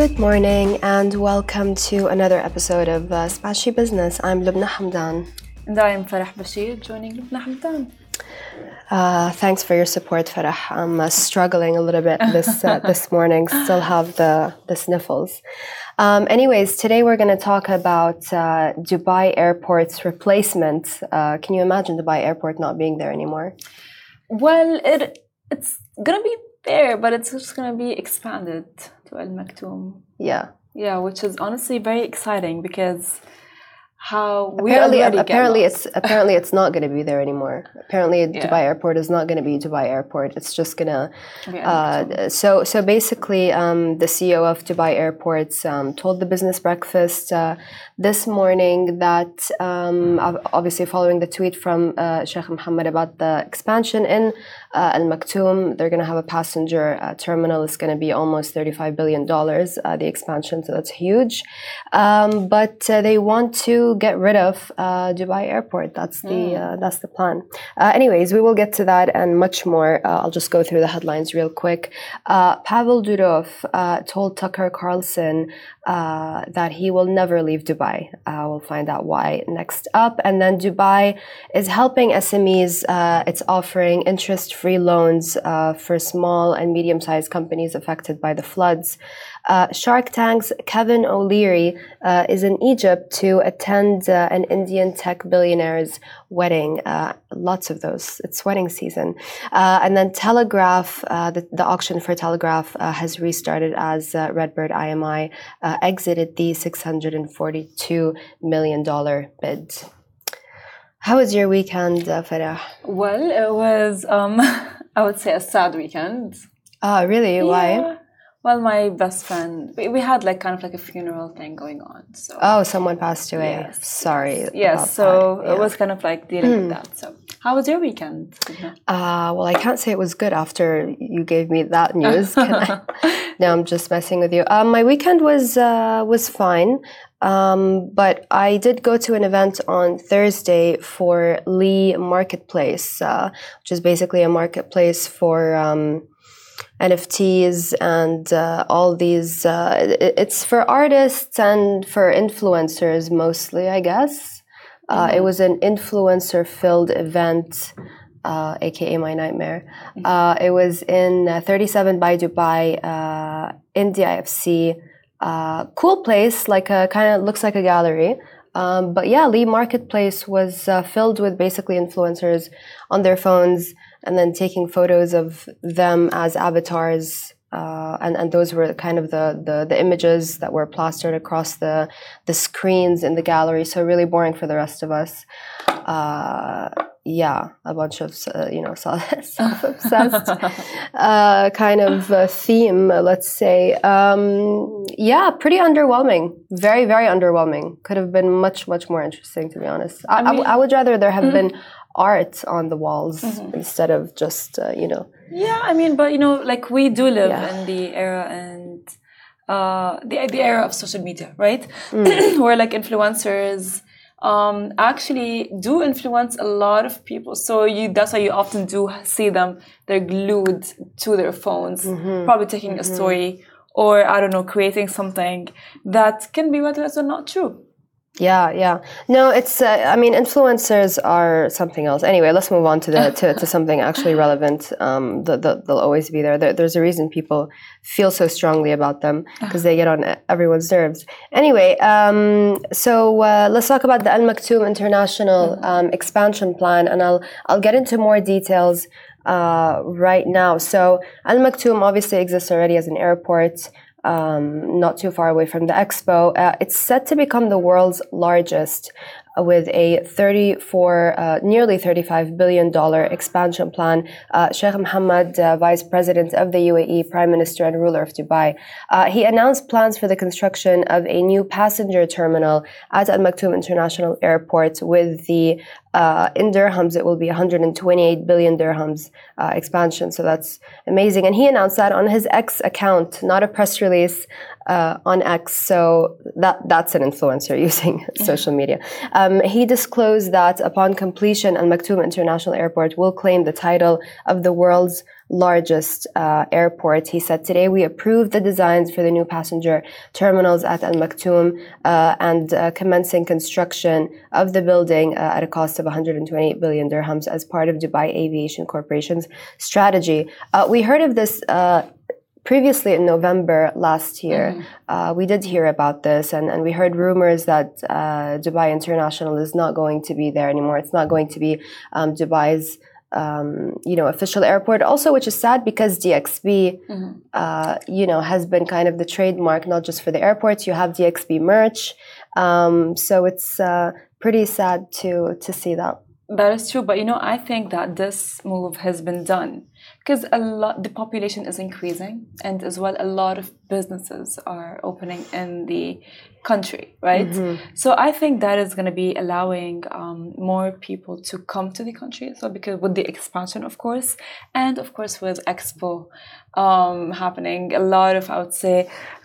Good morning and welcome to another episode of Splashy Business. I'm Lubna Hamdan. And I am Farah Bashir, joining Lubna Hamdan. Thanks for your support, Farah. I'm struggling a little bit this morning. Still have the sniffles. Anyways, today we're going to talk about Dubai Airport's replacement. Can you imagine Dubai Airport not being there anymore? Well, it's going to be there, but it's just going to be expanded to Al Maktoum. Yeah, which is honestly very exciting because apparently it's not going to be there anymore. Apparently, Dubai Airport is not going to be Dubai Airport. It's just going to. So basically, the CEO of Dubai Airports told the Business Breakfast this morning that obviously following the tweet from Sheikh Mohammed about the expansion in Al Maktoum, they're going to have a passenger terminal. It's going to be almost $35 billion. The expansion, so that's huge. But they want to get rid of Dubai Airport. That's the plan. Anyways, we will get to that and much more. I'll just go through the headlines real quick. Pavel Durov told Tucker Carlson that he will never leave Dubai. We'll find out why next up. And then Dubai is helping SMEs. It's offering interest-free loans for small and medium-sized companies affected by the floods. Shark Tank's Kevin O'Leary is in Egypt to attend an Indian tech billionaire's wedding. Lots of those. It's wedding season. And then Telegraph, the auction for Telegraph has restarted as Redbird IMI exited the $642 million bid. How was your weekend, Farah? Well, it was, I would say, a sad weekend. Oh, really? Yeah. Why? Well, my best friend, we had kind of a funeral thing going on. So. Oh, someone passed away. Yes. Sorry. Yes, so it was kind of dealing with that. So, how was your weekend? Well, I can't say it was good after you gave me that news. No, I'm just messing with you. My weekend was fine. But I did go to an event on Thursday for Lee Marketplace, which is basically a marketplace for NFTs and all these. It's for artists and for influencers mostly, I guess. It was an influencer-filled event, aka my nightmare. It was in 37 by Dubai, in the IFC. Cool place, kind of looks like a gallery. But yeah, Lee Marketplace was filled with basically influencers on their phones and then taking photos of them as avatars. And those were kind of the images that were plastered across the screens in the gallery. So really boring for the rest of us. Yeah, a bunch of, self-obsessed kind of theme, let's say. Yeah, pretty underwhelming. Very, very underwhelming. Could have been much, much more interesting, to be honest. I would rather there have been art on the walls instead of just, Yeah, I mean, but, we do live in the era and the era of social media, right? Where, influencers actually do influence a lot of people. So that's why you often do see them. They're glued to their phones, probably taking a story or, I don't know, creating something that can be whether it's or not true. Yeah. No, it's. Influencers are something else. Anyway, let's move on to something actually relevant. They'll always be there. There's a reason people feel so strongly about them because they get on everyone's nerves. Anyway, so let's talk about the Al Maktoum International expansion plan, and I'll get into more details right now. So Al Maktoum obviously exists already as an airport. Not too far away from the expo. It's set to become the world's largest with a nearly $35 billion expansion plan. Sheikh Mohammed, Vice President of the UAE, Prime Minister and ruler of Dubai, he announced plans for the construction of a new passenger terminal at Al Maktoum International Airport with the in dirhams, it will be 128 billion dirhams expansion. So that's amazing. And he announced that on his X account, not a press release on X. So that's an influencer using social media. He disclosed that upon completion, Al Maktoum International Airport will claim the title of the world's largest airport. He said, today we approved the designs for the new passenger terminals at Al Maktoum and commencing construction of the building at a cost of 128 billion dirhams as part of Dubai Aviation Corporation's strategy. We heard of this previously in November last year. We did hear about this, and we heard rumors that Dubai International is not going to be there anymore. It's not going to be Dubai's official airport. Also, which is sad because DXB, has been kind of the trademark, not just for the airports. You have DXB merch. So it's pretty sad to see that. That is true, but I think that this move has been done because the population is increasing, and as well a lot of businesses are opening in the country, right? So I think that is going to be allowing more people to come to the country. So because with the expansion, of course, and of course with Expo happening, a lot of, I would say,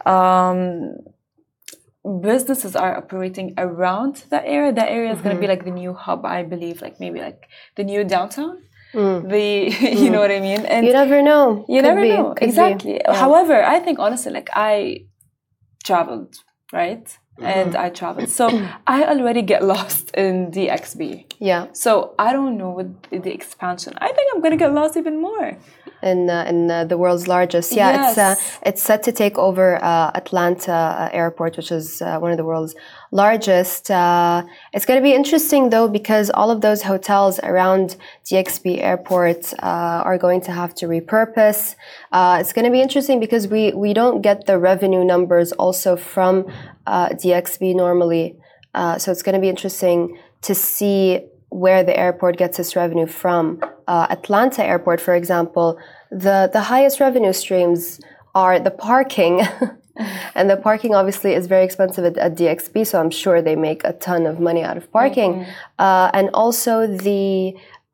businesses are operating around that area. That area is going to be like the new hub, I believe, like maybe like the new downtown. You know what I mean? And you never know. You never know. Exactly. Yeah. However, I think honestly, like I traveled, right? And I traveled. So I already get lost in DXB. Yeah. So I don't know with the expansion. I think I'm going to get lost even more. In the world's largest. Yeah, yes. It's set to take over Atlanta Airport, which is one of the world's largest. It's going to be interesting, though, because all of those hotels around DXB Airport are going to have to repurpose. It's going to be interesting because we don't get the revenue numbers also from DXB normally. So it's going to be interesting to see where the airport gets its revenue from. Atlanta Airport, for example, the highest revenue streams are the parking. And the parking obviously is very expensive at DXB, so I'm sure they make a ton of money out of parking. And also the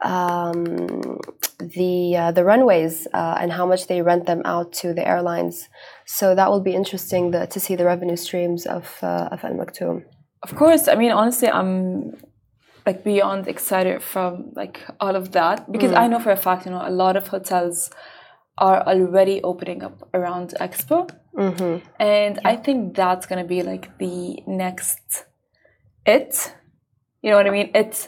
runways and how much they rent them out to the airlines. So that will be interesting to see the revenue streams of Al Maktoum. Of course, I mean, honestly, I'm like beyond excited from like all of that because I know for a fact, a lot of hotels are already opening up around Expo. And I think that's going to be like the next you know what I mean?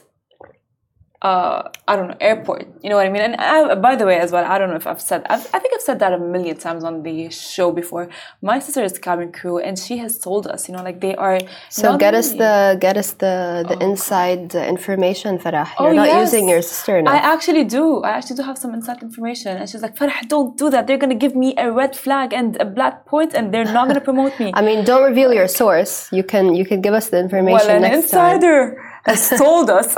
I don't know, airport, you know what I mean? And by the way, as well, I don't know if I think I've said that a million times on the show before. My sister is cabin crew, and she has told us, like they are. So get us the inside information, Farah. You're not using your sister enough. I actually do have some inside information, and she's like, Farah, don't do that. They're gonna give me a red flag and a black point, and they're not gonna promote me. I mean, don't reveal your source. You can give us the information next time. Well, an insider has told us.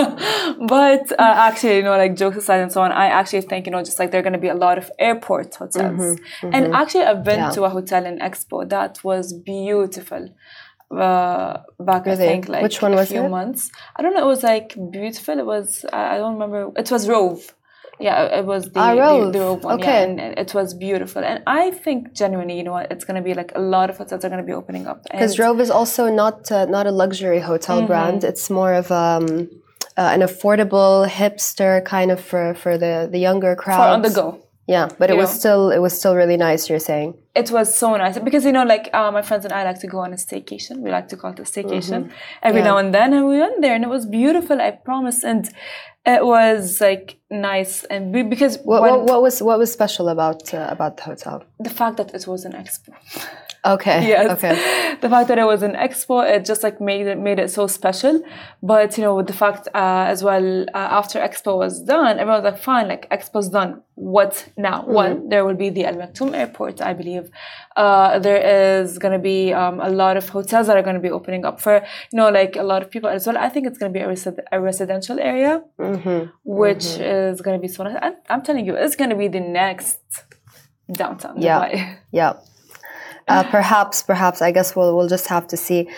But actually, like jokes aside and so on, I actually think, just like there are going to be a lot of airport hotels. And actually, I've been to a hotel in Expo that was beautiful. Back, really? I think, like which one was a few months. I don't know. It was like beautiful. It was. I don't remember. It was Rove. Yeah, it was the Rove one. Okay. Yeah, and it was beautiful. And I think genuinely, it's going to be like a lot of hotels are going to be opening up. Because Rove is also not a luxury hotel brand. It's more of an affordable hipster kind of for the younger crowd. For on the go. Yeah, but it was still really nice, you're saying. It was so nice because like my friends and I like to go on a staycation. We like to call it a staycation every now and then, and we went there and it was beautiful, I promise. And it was like nice, and because what was special about the hotel? The fact that it was an Expo. Okay. Yes. Okay. The fact that it was an Expo, it just like made it so special. But with the fact as well, after Expo was done, everyone was like, fine, like Expo's done. What now? One, there will be the Al Maktoum Airport, I believe. There is going to be a lot of hotels that are going to be opening up for like a lot of people as well. I think it's going to be a residential area, which is going to be so nice. I'm telling you, it's going to be the next downtown Dubai. Yeah. Perhaps. I guess we'll just have to see.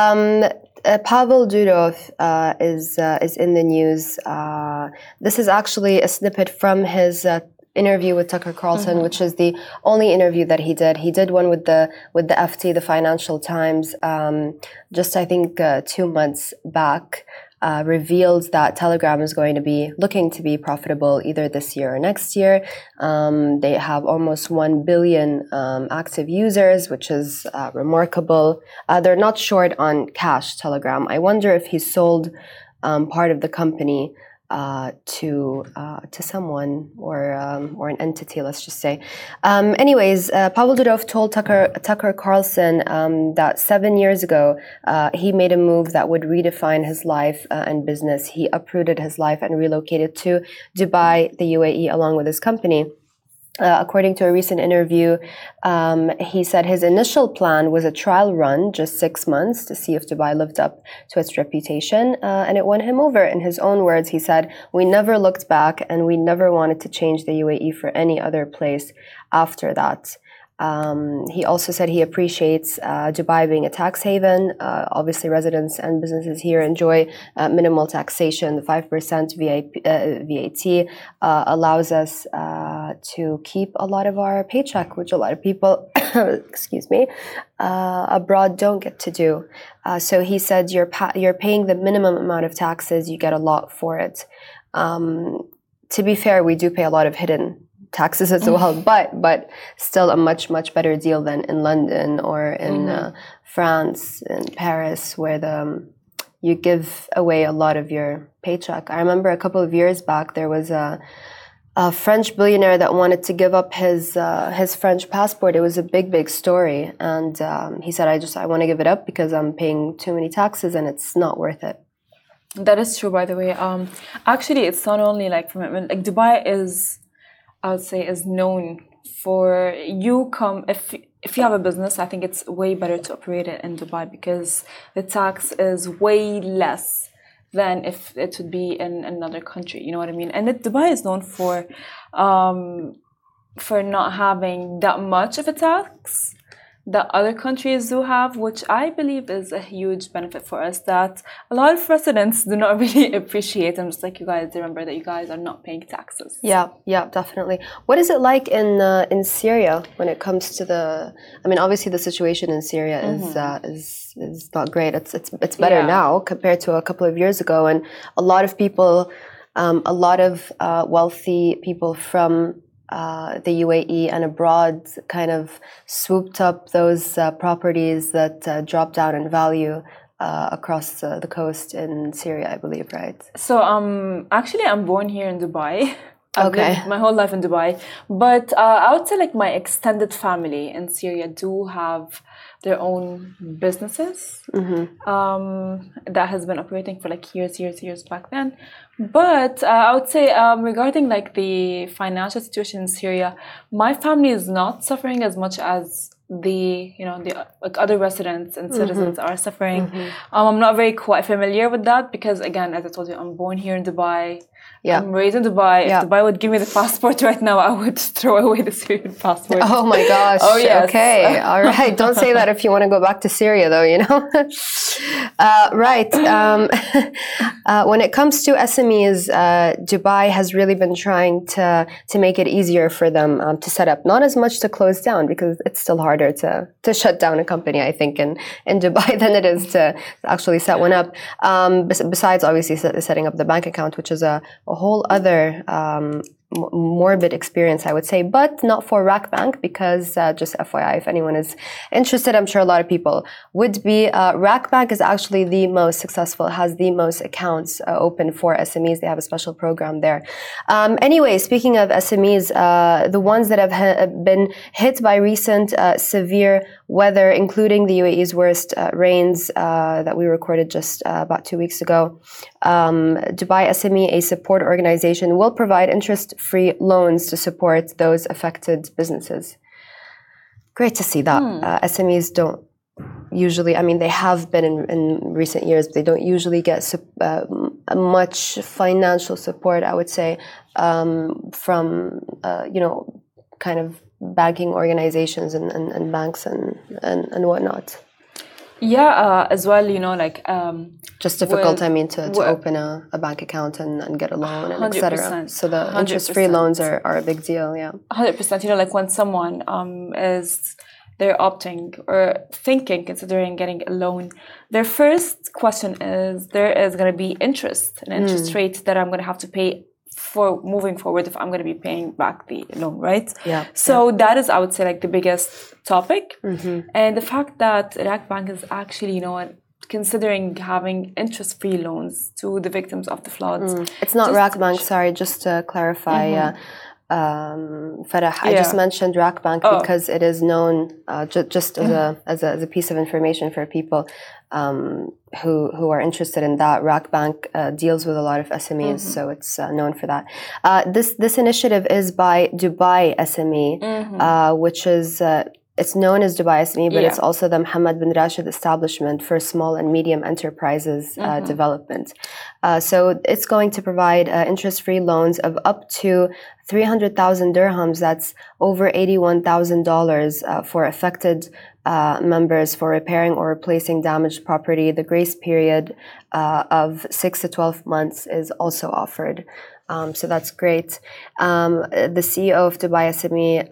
Pavel Durov is in the news. This is actually a snippet from his interview with Tucker Carlson, which is the only interview that he did. He did one with the FT, the Financial Times, just I think 2 months back. revealed that Telegram is going to be looking to be profitable either this year or next year. They have almost 1 billion active users, which is remarkable. They're not short on cash, Telegram. I wonder if he sold part of the company to someone or an entity, let's just say. Anyways, Pavel Durov told Tucker Carlson that 7 years ago he made a move that would redefine his life and business. He uprooted his life and relocated to Dubai, the UAE, along with his company. According to a recent interview, he said his initial plan was a trial run, just 6 months, to see if Dubai lived up to its reputation, and it won him over. In his own words, he said, "We never looked back, and we never wanted to change the UAE for any other place after that." He also said he appreciates Dubai being a tax haven. Obviously, residents and businesses here enjoy minimal taxation. The 5% VAT allows us to keep a lot of our paycheck, which a lot of people, excuse me, abroad don't get to do. So he said, you're paying the minimum amount of taxes, you get a lot for it. To be fair, we do pay a lot of hidden taxes as well, but still a much better deal than in London or in France, in Paris, where you give away a lot of your paycheck. I remember a couple of years back there was a French billionaire that wanted to give up his French passport. It was a big story, and he said, I want to give it up because I'm paying too many taxes and it's not worth it. That is true, by the way. Actually, it's not only like commitment. Like Dubai is, I would say, is known for if you have a business, I think it's way better to operate it in Dubai because the tax is way less than if it would be in another country. You know what I mean? And Dubai is known for not having that much of a tax that other countries do have, which I believe is a huge benefit for us that a lot of residents do not really appreciate. I'm just like, you guys remember that you guys are not paying taxes. Yeah, definitely. What is it like in Syria when it comes to obviously the situation in Syria is not great. It's better now compared to a couple of years ago, and a lot of people, wealthy people from the UAE and abroad kind of swooped up those properties that dropped down in value across the coast in Syria, I believe, right? So actually I'm born here in Dubai. I've lived my whole life in Dubai, but I would say like my extended family in Syria do have their own businesses that has been operating for like years back then. But I would say regarding like the financial situation in Syria, my family is not suffering as much as the like other residents and citizens are suffering. I'm not very quite familiar with that because, again, as I told you, I'm born here in Dubai. Yeah. I'm raised in Dubai. If Dubai would give me the passport right now, I would throw away the Syrian passport. Oh my gosh. Oh yes. Okay. All right. Don't say that if you want to go back to Syria, though. Right. When it comes to SMEs, Dubai has really been trying to make it easier for them to set up. Not as much to close down because it's still harder to shut down a company, I think, in Dubai than it is to actually set one up. Besides, obviously, setting up the bank account, which is a whole other morbid experience, I would say, but not for Rackbank because just FYI, if anyone is interested, I'm sure a lot of people would be. Rackbank is actually the most successful, has the most accounts open for SMEs. They have a special program there. Anyway, speaking of SMEs, the ones that have been hit by recent severe weather, including the UAE's worst rains that we recorded just about 2 weeks ago, Dubai SME, a support organization, will provide interest-free loans to support those affected businesses. Great to see that. SMEs don't usually, they have been in recent years, but they don't usually get much financial support, I would say, from, kind of banking organizations and banks and whatnot. Yeah, as well, just difficult, to open a bank account and get a loan and etc. So the interest-free loans are a big deal, yeah. 100%. Like when someone they're opting or considering getting a loan, their first question is there is going to be an interest rate that I'm going to have to pay for moving forward if I'm going to be paying back the loan, right? Yeah. So that is, I would say, like the biggest topic. And the fact that Iraq Bank is actually, considering having interest-free loans to the victims of the floods. It's not Iraq Bank, sorry, just to clarify. Farah, I just mentioned Iraq Bank because it is known just as a piece of information for people who are interested in that. Iraq Bank deals with a lot of SMEs, so it's known for that. This initiative is by Dubai SME, which is it's known as Dubai SME, but it's also the Mohammed bin Rashid Establishment for Small and Medium Enterprises Development. So it's going to provide interest-free loans of up to 300,000 dirhams, that's over $81,000 for affected members for repairing or replacing damaged property. The grace period of 6 to 12 months is also offered. So that's great. The CEO of Dubai SME,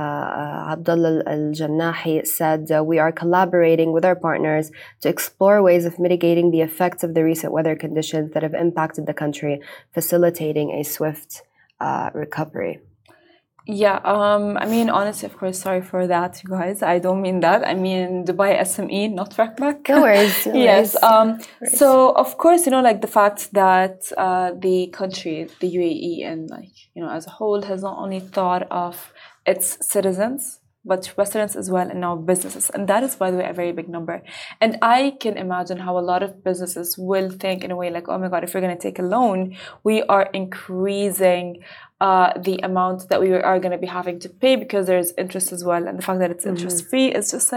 Abdullah Al-Jannahi, said, we are collaborating with our partners to explore ways of mitigating the effects of the recent weather conditions that have impacted the country, facilitating a swift recovery. Yeah, I mean, honestly, of course, sorry for that, you guys. I don't mean that. I mean Dubai SME, not Iraq Bank. No worries. Yes. So, of course, like the fact that the country, the UAE, and as a whole, has not only thought of its citizens, but residents as well, and now businesses. And that is, by the way, a very big number. And I can imagine how a lot of businesses will think in a way like, oh my God, if we're going to take a loan, we are increasing the amount that we are going to be having to pay because there's interest as well. And the fact that it's interest free is just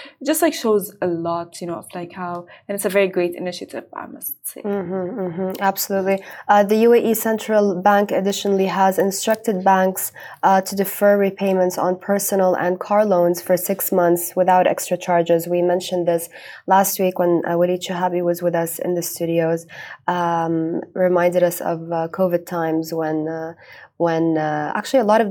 shows a lot, of how, and it's a very great initiative, I must say. Absolutely. The UAE Central Bank additionally has instructed banks to defer repayments on personal and car loans for 6 months without extra charges. We mentioned this last week when Waleed Shahabi was with us in the studios, reminded us of COVID times when actually a lot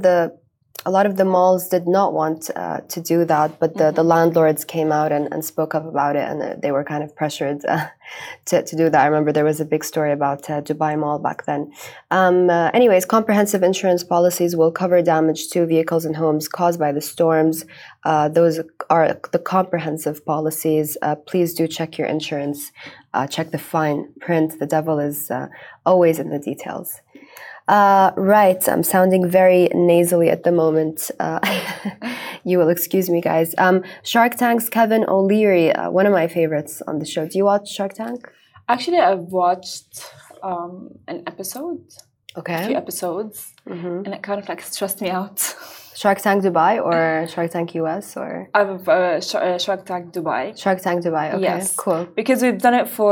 of the malls did not want to do that, but the landlords came out and spoke up about it, and they were kind of pressured to do that. I remember there was a big story about Dubai Mall back then. Anyways, comprehensive insurance policies will cover damage to vehicles and homes caused by the storms. Those are the comprehensive policies. Please do check your insurance. Check the fine print. The devil is always in the details. Right, I'm sounding very nasally at the moment. You will excuse me, guys. Shark Tank's Kevin O'Leary, one of my favorites on the show. Do you watch Shark Tank? Actually, I've watched an episode. Okay. A few episodes, and it kind of stressed me out. Shark Tank Dubai or Shark Tank US or? I've Shark Tank Dubai. Shark Tank Dubai. Okay, yes. Cool. Because we've done it for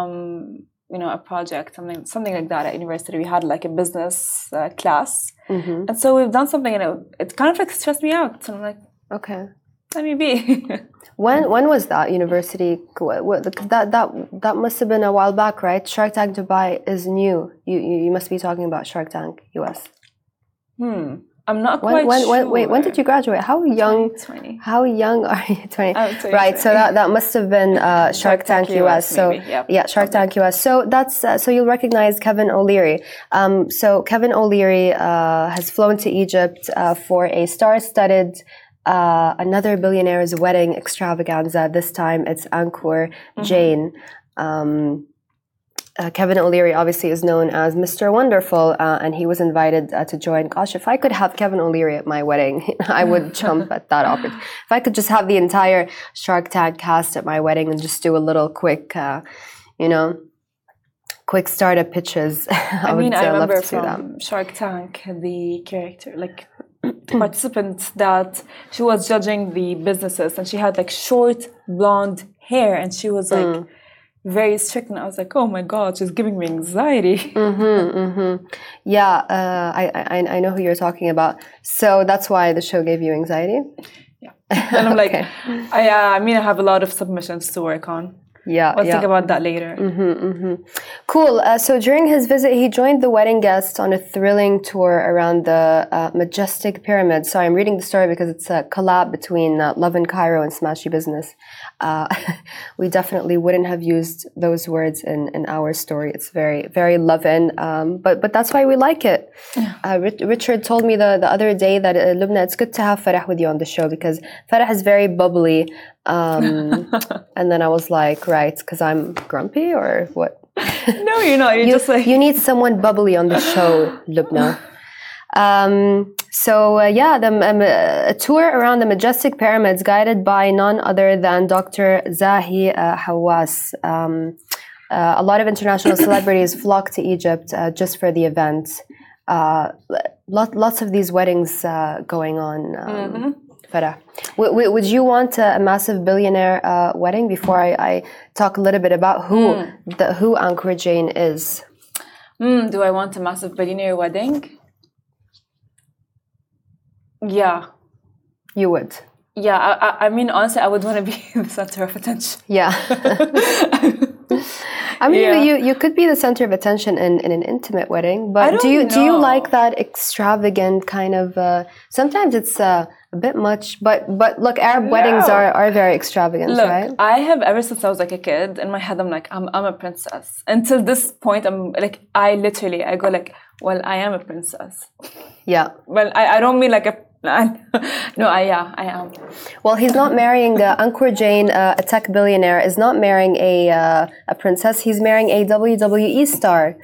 a project, something like that at university. We had a business class, and so we've done something, and it kind of stressed me out. So I'm like, okay, let me be. When was that university? That must have been a while back, right? Shark Tank Dubai is new. You must be talking about Shark Tank US. I'm not quite sure. Wait, when did you graduate? How young? 20. How young are you? 20. I'm 20. Right. So that must have been Shark Tank US. So maybe, yeah, Shark Tank US. So that's so you'll recognize Kevin O'Leary. So Kevin O'Leary has flown to Egypt for a star-studded another billionaire's wedding extravaganza. This time it's Ankur Jain. Kevin O'Leary obviously is known as Mr. Wonderful, and he was invited to join. Gosh, if I could have Kevin O'Leary at my wedding, I would jump at that opportunity. If I could just have the entire Shark Tank cast at my wedding and just do a little quick, quick startup pitches, I remember from Shark Tank, the character, participant, that she was judging the businesses, and she had short blonde hair, and she was very strict, and I was like, oh my God, she's giving me anxiety. Yeah, I know who you're talking about. So that's why the show gave you anxiety? Yeah. And I'm like, I have a lot of submissions to work on. Yeah. We'll think about that later. Cool. So during his visit, he joined the wedding guests on a thrilling tour around the majestic pyramid. Sorry, I'm reading the story because it's a collab between Love in Cairo and Smashy Business. We definitely wouldn't have used those words in our story. It's very, very Love-in, but that's why we like it. Richard told me the other day that Lubna, it's good to have Farah with you on the show because Farah is very bubbly. And then I was like, right, because I'm grumpy or what? No, you're not. You're just like... You need someone bubbly on the show, Lubna. A tour around the majestic pyramids guided by none other than Dr. Zahi Hawass. A lot of international celebrities flock to Egypt just for the event. Lots of these weddings going on. Farah, would you want a massive billionaire wedding? Before I talk a little bit about who Ankur Jain is. Do I want a massive billionaire wedding? Yeah. You would? Yeah, I mean, honestly, I would want to be the center of attention. Yeah. I mean, you could be the center of attention in an intimate wedding, but do you like that extravagant kind of? Sometimes it's a bit much, but look, Arab weddings are very extravagant, right? I have ever since I was like a kid. In my head, I'm like, I'm a princess. Until this point, I'm like, I go like, well, I am a princess. Yeah. Well, I don't mean like a. No, I am. Well, he's not marrying Ankur Jain, a tech billionaire, is not marrying a princess. He's marrying a WWE star.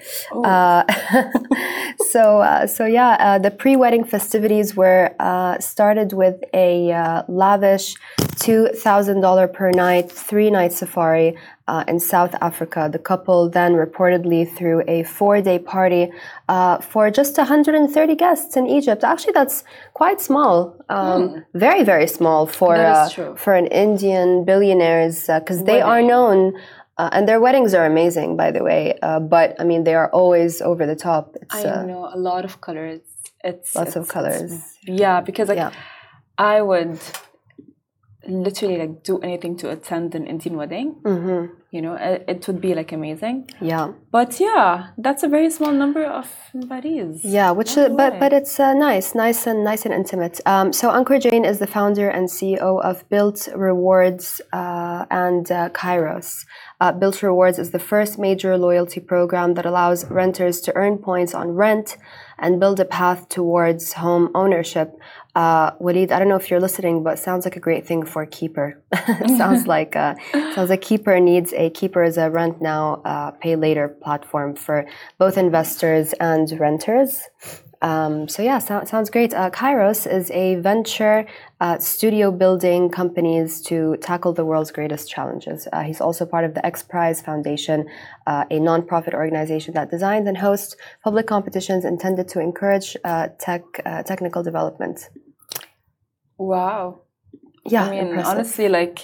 The pre-wedding festivities were started with a lavish $2,000 per night, 3-night safari in South Africa. The couple then reportedly threw a 4-day party for just 130 guests in Egypt. Actually, that's quite small. Very, very small for an Indian billionaires because they are known. And their weddings are amazing, by the way. But I mean, they are always over the top. I know, a lot of colors. Lots of colors. Because I would literally do anything to attend an Indian wedding. You know, it would be amazing. Yeah. But that's a very small number of invitees. Yeah, but it's nice and intimate. So Ankur Jain is the founder and CEO of Built Rewards and Kairos. Built Rewards is the first major loyalty program that allows renters to earn points on rent and build a path towards home ownership. Walid, I don't know if you're listening, but sounds like a great thing for Keeper. sounds like Keeper needs a Keeper is a rent now, pay later platform for both investors and renters. Sounds great. Kairos is a venture studio building companies to tackle the world's greatest challenges. He's also part of the X Prize Foundation, a nonprofit organization that designs and hosts public competitions intended to encourage technical development. Wow. Yeah, I mean, impressive. honestly,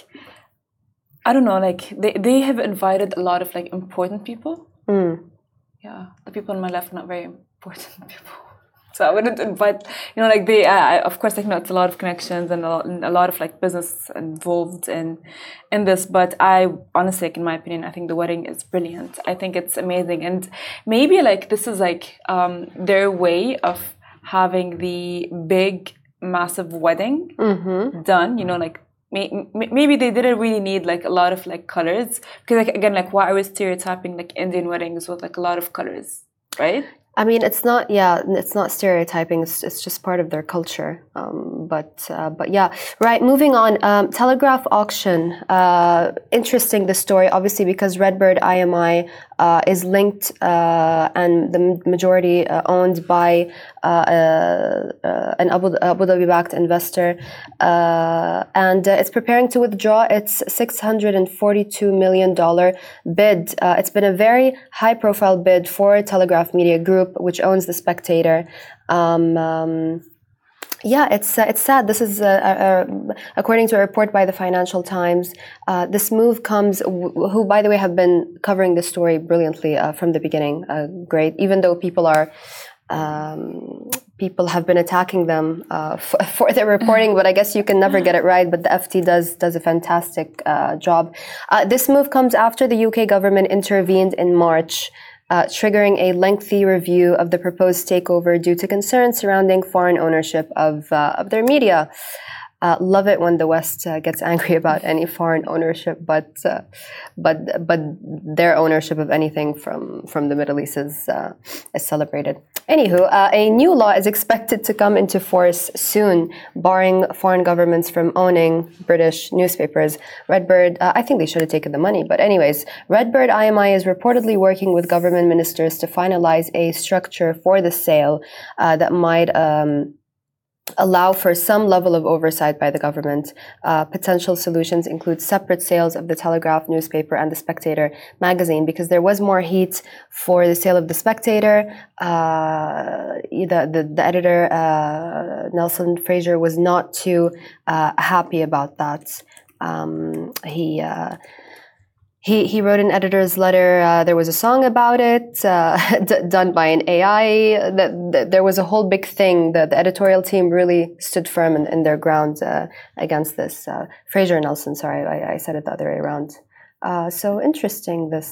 I don't know, they have invited a lot of important people. Yeah, the people in my life are not very important people. So I wouldn't invite, of course, it's a lot of connections and a lot of business involved in this. But I honestly, in my opinion, I think the wedding is brilliant. I think it's amazing, and maybe this is their way of having the big, massive wedding done. Maybe they didn't really need a lot of colors because again, why are we stereotyping Indian weddings with a lot of colors, right? I mean, it's not stereotyping. It's just part of their culture. But right. Moving on. Telegraph auction. Interesting, the story, obviously, because Redbird IMI is linked and the majority owned by an Abu Dhabi-backed investor, and it's preparing to withdraw its $642 million bid. It's been a very high-profile bid for Telegraph Media Group, which owns The Spectator. It's sad. This is according to a report by the Financial Times. This move comes, who by the way have been covering this story brilliantly from the beginning. Great, even though people are people have been attacking them for their reporting, but I guess you can never get it right. But the FT does a fantastic job. This move comes after the UK government intervened in March, triggering a lengthy review of the proposed takeover due to concerns surrounding foreign ownership of their media. Love it when the West gets angry about any foreign ownership, but their ownership of anything from the Middle East is celebrated. Anywho, a new law is expected to come into force soon, barring foreign governments from owning British newspapers. Redbird, I think they should have taken the money, but anyways, Redbird IMI is reportedly working with government ministers to finalize a structure for the sale that might allow for some level of oversight by the government. Potential solutions include separate sales of the Telegraph newspaper and the Spectator magazine, because there was more heat for the sale of the Spectator. The editor, Nelson Fraser, was not too happy about that. He wrote an editor's letter. There was a song about it done by an AI. There was a whole big thing. The editorial team really stood firm in their ground against this. Fraser Nelson, sorry, I said it the other way around. So interesting, this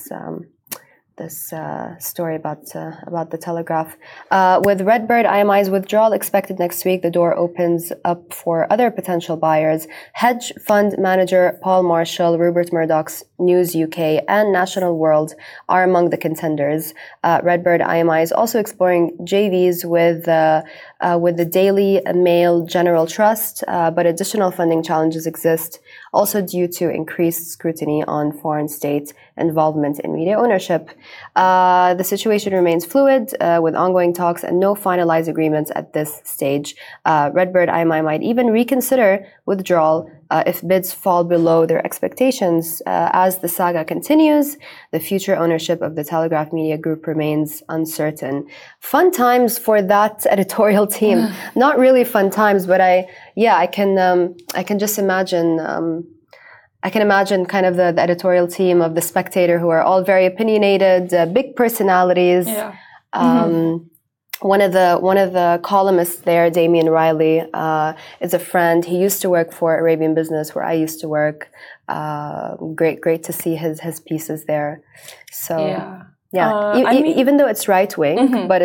story about the Telegraph. With Redbird IMI's withdrawal expected next week, the door opens up for other potential buyers. Hedge fund manager Paul Marshall, Rupert Murdoch's News UK, and National World are among the contenders. Redbird IMI is also exploring JVs with the Daily Mail General Trust, but additional funding challenges exist, also due to increased scrutiny on foreign state involvement in media ownership. The situation remains fluid, with ongoing talks and no finalized agreements at this stage. Redbird IMI might even reconsider withdrawal if bids fall below their expectations. As the saga continues, the future ownership of the Telegraph Media Group remains uncertain. Fun times for that editorial team. Not really fun times, but I can just imagine. I can imagine kind of the editorial team of the Spectator, who are all very opinionated, big personalities. Yeah. One of the columnists there, Damien Riley, is a friend. He used to work for Arabian Business, where I used to work. Great to see his pieces there. So even though it's right wing, but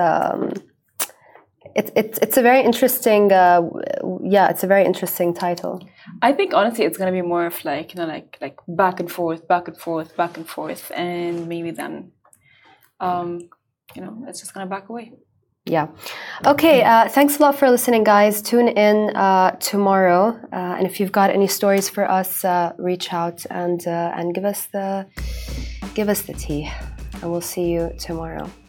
it's a very interesting it's a very interesting title. I think honestly it's going to be more of like back and forth, and maybe then it's just going to back away. Yeah. Okay. Thanks a lot for listening, guys. Tune in tomorrow, and if you've got any stories for us, reach out and give us the tea, and we'll see you tomorrow.